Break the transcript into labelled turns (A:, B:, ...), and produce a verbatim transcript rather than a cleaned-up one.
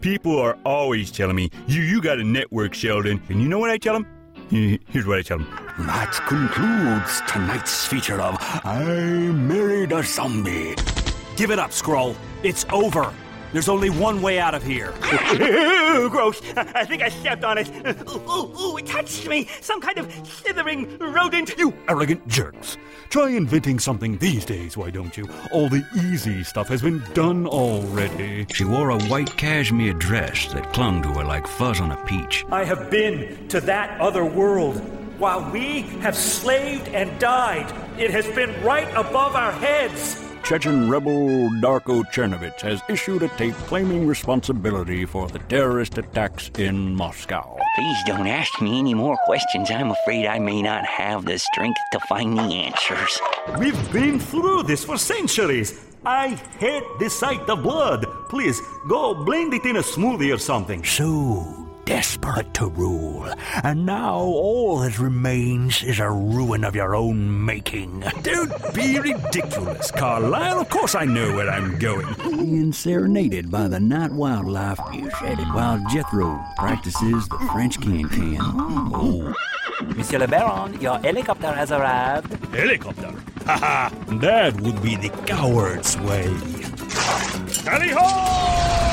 A: People are always telling me, you you got a network, Sheldon. And you know what I tell them? Here's what I tell them.
B: That concludes tonight's feature of I Married a Zombie.
C: Give it up, Skrull. It's over. There's only one way out of here.
D: Ooh, gross. I think I stepped on it. Ooh, ooh, ooh, it touched me. Some kind of slithering rodent.
B: You arrogant jerks. Try inventing something these days, why don't you? All the easy stuff has been done already.
E: She wore a white cashmere dress that clung to her like fuzz on a peach.
D: I have been to that other world. While we have slaved and died, it has been right above our heads.
B: Chechen rebel Darko Chernovich has issued a tape claiming responsibility for the terrorist attacks in Moscow.
F: Please don't ask me any more questions. I'm afraid I may not have the strength to find the answers.
D: We've been through this for centuries. I hate the sight of blood. Please, go blend it in a smoothie or something.
B: So desperate to rule, and now all that remains is a ruin of your own making.
A: Don't be ridiculous, Carlisle. Of course I know where I'm going.
E: Being serenaded by the night wildlife, you said it, while Jethro practices the French can-can. Oh.
C: Monsieur Le Baron, your helicopter has arrived.
A: Helicopter? Haha, that would be the coward's way. Tally-ho!